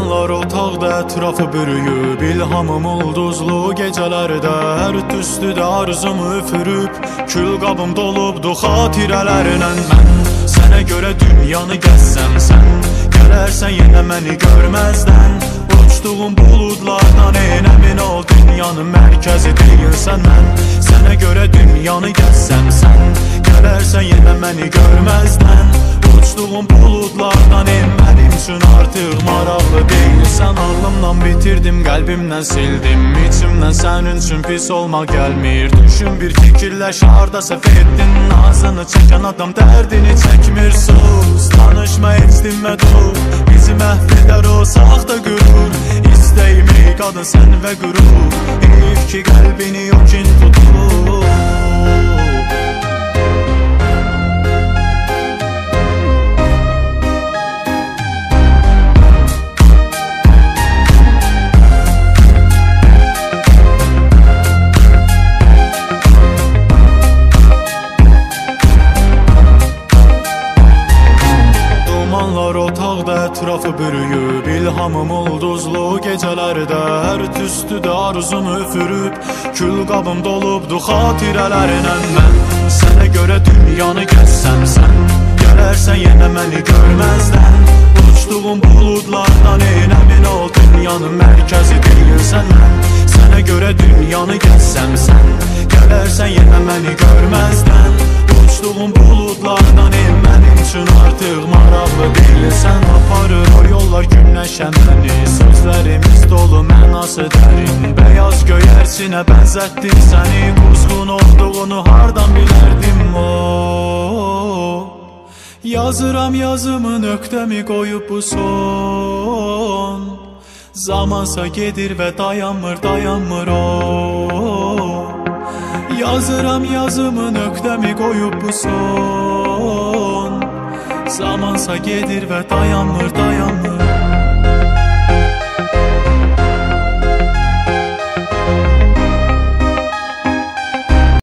Dumanlar otaqda ətrafı bürüyüb, İlhamım ulduzlu gecələrdə hər tüstüdə arzumu üfürüb, kül qabım dolubdu xatirələrlə. Mən sənə görə dünyanı gəzsəm, sən gələrsən yenə məni görməzdən. Uçduğum buludlardan emin ol, dünyanın mərkəzi deyilsən mən. Sənə görə dünyanı gəzsəm, sən gələrsən yenə məni görməzdən. Uçduğum buludlardan mənim üçün artıq maraqlı deyilsən. Ağlımdan bitirdim, qəlbimdən sildim, içimdən sənin üçün pis olmaq gəlmir. Düşün bir fikirləş, harda səhv etdin, nazını çəkən adam dərdini çəkmir. Sus, danışma, heç dinmə, dur, bizi məhv edər o saxta qürur. İstəyim ey qadın sən və qürur, heyf ki qəlbini o kin tutur. Otaqda ətrafı bürüyüb, İlhamım ulduzlu gecələrdə hər tüstüdə arzumu üfürüb, kül qabım dolubdu xatirələrlə. Mən sənə görə dünyanı gəzsəm, sən gələrsən yenə məni görməzdən. Uçduğum buludlardan əmin ol, dünyanın mərkəzi deyilsən mən. Sənə görə dünyanı gəzsəm, sən gələrsən yenə məni görməzdən. Uçduğum buludlardan mənim üçün artıq maraqlı deyilsən. Aparır o yollar günləşən məni, sözlərimiz dolu mənası dərin. Bəyaz göyərsinə bənzətdim səni, quzğun olduğunu hardan bilərdim o. Yazıram yazımı, nöqtəmi qoyub bu son. Zamansa gedir və dayanmır, dayanmır o. Yazıram yazımı, nöqtəmi qoyub bu son. Zamansa gedir və dayanmır, dayanmır.